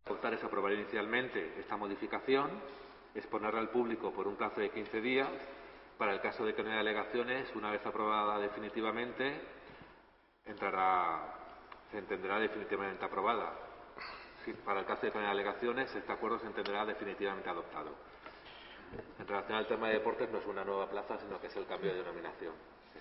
Adoptar es aprobar inicialmente esta modificación, exponerla al público por un plazo de 15 días. Para el caso de que no haya alegaciones, una vez aprobada definitivamente, se entenderá definitivamente aprobada. Para el caso de que no haya alegaciones, este acuerdo se entenderá definitivamente adoptado. En relación al tema de deportes, no es una nueva plaza, sino que es el cambio de denominación.